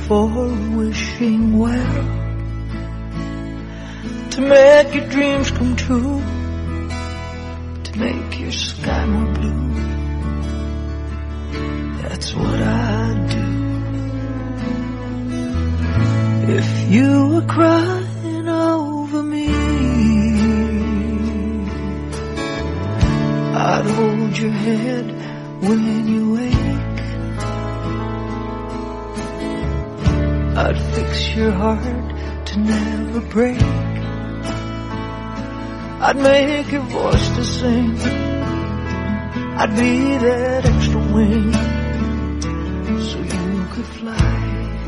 for wishing well, to make your dreams come true, to make your sky more blue. That's what I do. If you were crying over me, I'd hold your head when you wake. I'd fix your heart to never break. I'd make your voice to sing. I'd be that extra wing so you could fly.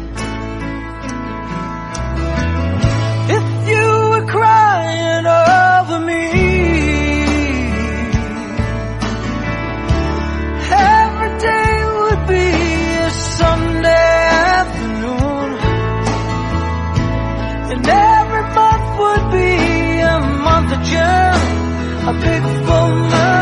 If you were crying over me, every day would be a Sunday afternoon, and every month would be a month of June, a big full moon.